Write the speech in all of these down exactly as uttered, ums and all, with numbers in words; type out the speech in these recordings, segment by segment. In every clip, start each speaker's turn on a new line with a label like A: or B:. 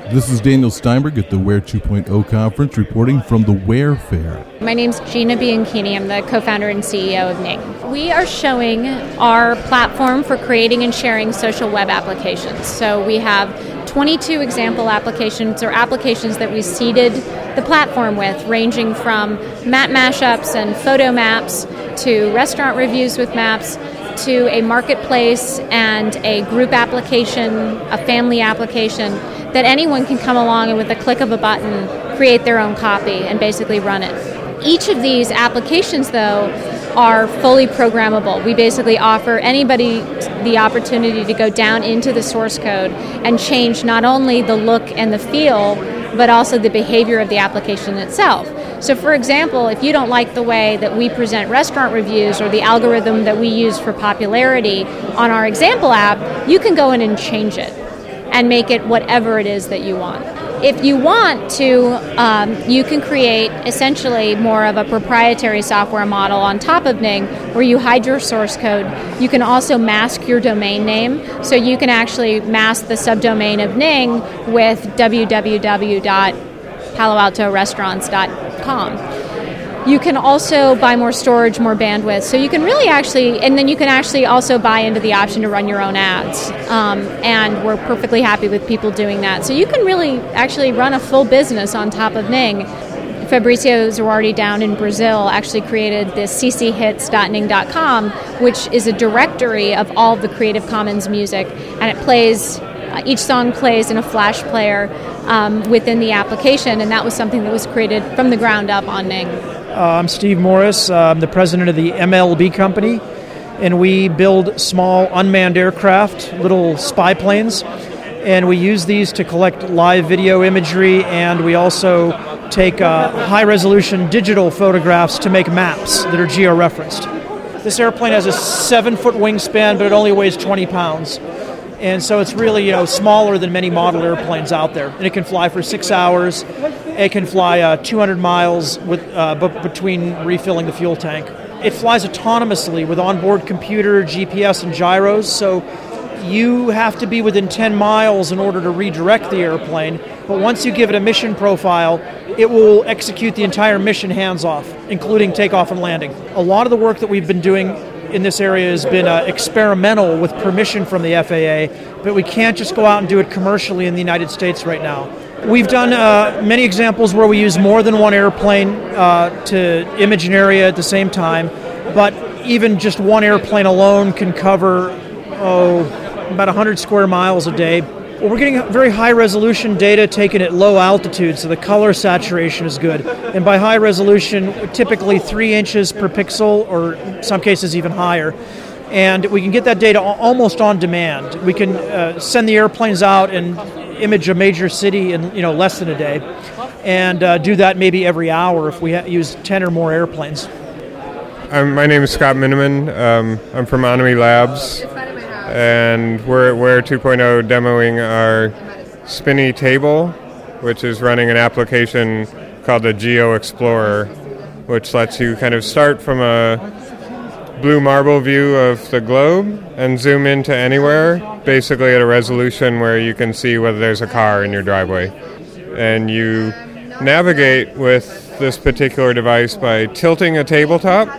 A: This is Daniel Steinberg at the Ware two point oh conference reporting from the Ware Fair.
B: My name's Gina Bianchini. I'm the co-founder and C E O of Ning. We are showing our platform for creating and sharing social web applications. So we have twenty-two example applications or applications that we seeded the platform with, ranging from map mashups and photo maps to restaurant reviews with maps to a marketplace and a group application, a family application, that anyone can come along and with a click of a button create their own copy and basically run it. Each of these applications, though, are fully programmable. We basically offer anybody the opportunity to go down into the source code and change not only the look and the feel, but also the behavior of the application itself. So, for example, if you don't like the way that we present restaurant reviews or the algorithm that we use for popularity on our example app, you can go in and change it and make it whatever it is that you want. If you want to, um, you can create essentially more of a proprietary software model on top of Ning where you hide your source code. You can also mask your domain name, so you can actually mask the subdomain of Ning with w w w dot palo alto restaurants dot com. You can also buy more storage, more bandwidth. So you can really actually, and then you can actually also buy into the option to run your own ads. Um, and we're perfectly happy with people doing that. So you can really actually run a full business on top of Ning. Fabrizio Zuardi down in Brazil actually created this c c hits dot ning dot com, which is a directory of all of the Creative Commons music, and it plays, uh, each song plays in a Flash player um, within the application, and that was something that was created from the ground up on Ning.
C: Uh, I'm Steve Morris. Uh, I'm the president of the M L B company, and we build small unmanned aircraft, little spy planes, and we use these to collect live video imagery, and we also take uh, high-resolution digital photographs to make maps that are geo-referenced. This airplane has a seven-foot wingspan, but it only weighs twenty pounds. And so it's really, you know, smaller than many model airplanes out there. And it can fly for six hours. It can fly uh, two hundred miles with, uh, b- between refilling the fuel tank. It flies autonomously with onboard computer, G P S, and gyros. So you have to be within ten miles in order to redirect the airplane. But once you give it a mission profile, it will execute the entire mission hands-off, including takeoff and landing. A lot of the work that we've been doing in this area has been uh, experimental with permission from the F A A, but we can't just go out and do it commercially in the United States right now. We've done uh, many examples where we use more than one airplane uh, to image an area at the same time, but even just one airplane alone can cover, oh, about one hundred square miles a day. Well, we're getting very high-resolution data taken at low altitude, so the color saturation is good. And by high resolution, typically three inches per pixel, or in some cases even higher. And we can get that data almost on demand. We can uh, send the airplanes out and image a major city in, you know, less than a day, and uh, do that maybe every hour if we ha- use ten or more airplanes.
D: Um, my name is Scott Miniman. Um, I'm from Onami Labs, and we're at Ware two point oh demoing our Spinny Table, which is running an application called the Geo Explorer, which lets you kind of start from a blue marble view of the globe and zoom into anywhere, basically at a resolution where you can see whether there's a car in your driveway. And you navigate with this particular device by tilting a tabletop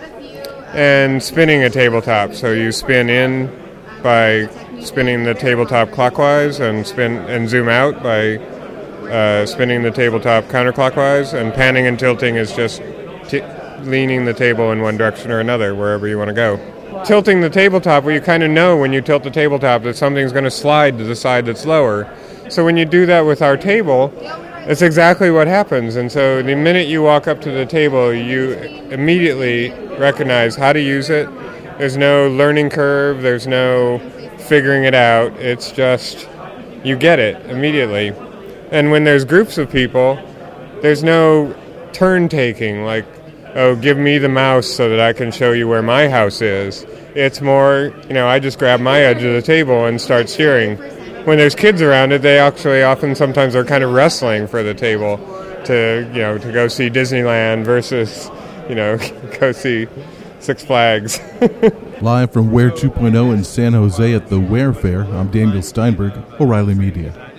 D: and spinning a tabletop. So you spin in by spinning the tabletop clockwise and spin and zoom out by uh, spinning the tabletop counterclockwise, and panning and tilting is just t- leaning the table in one direction or another, wherever you want to go. Tilting the tabletop, well, you kind of know when you tilt the tabletop that something's going to slide to the side that's lower. So when you do that with our table, it's exactly what happens. And so the minute you walk up to the table, you immediately recognize how to use it. There's no learning curve. There's no figuring it out. It's just you get it immediately. And when there's groups of people, there's no turn taking, like, oh, give me the mouse so that I can show you where my house is. It's more, you know, I just grab my edge of the table and start steering. When there's kids around it, they actually often sometimes are kind of wrestling for the table to, you know, to go see Disneyland versus, you know, go see Six Flags.
A: Live from Ware two point oh in San Jose at the Ware Fair, I'm Daniel Steinberg, O'Reilly Media.